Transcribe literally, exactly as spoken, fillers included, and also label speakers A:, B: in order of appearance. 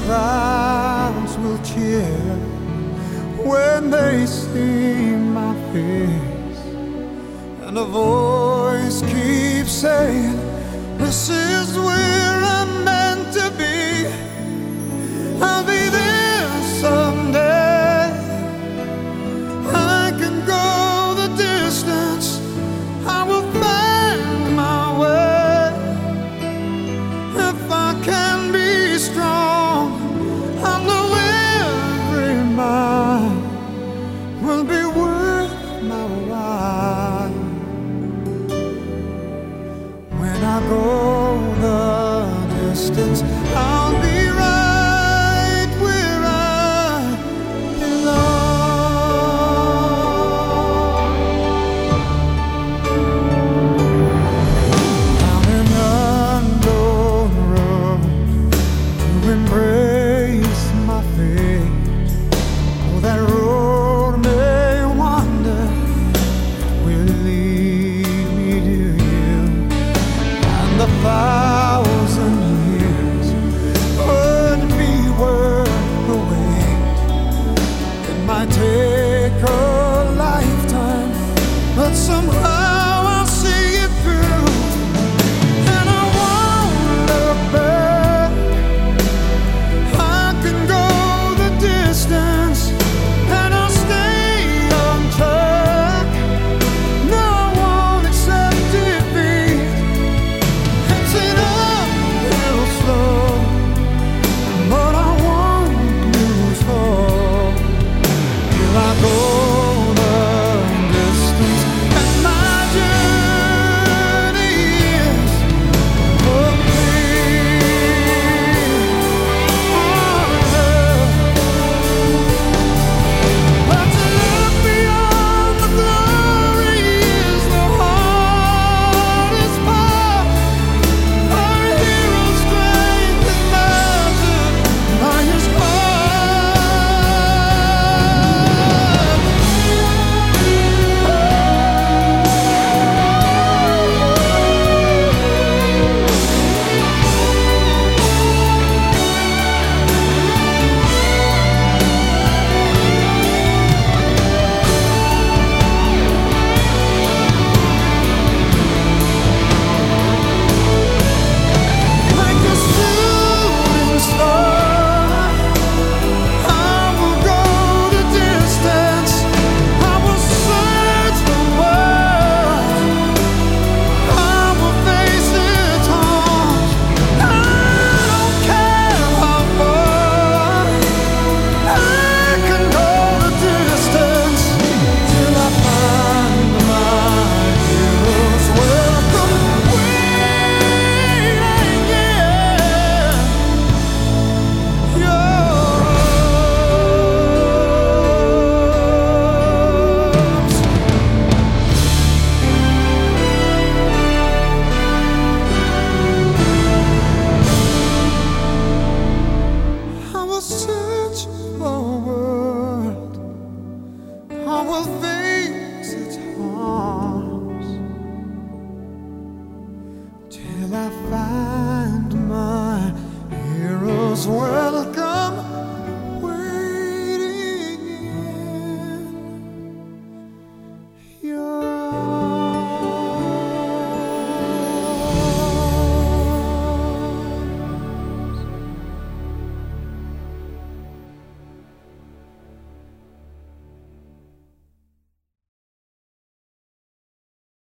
A: clouds will cheer when they see my face, and a voice keeps saying, this is where I'm meant to be. I'll be there someday. I can go the distance. I will find my way. If I can be strong, I know every mile will be worth my while. When I go the distance, I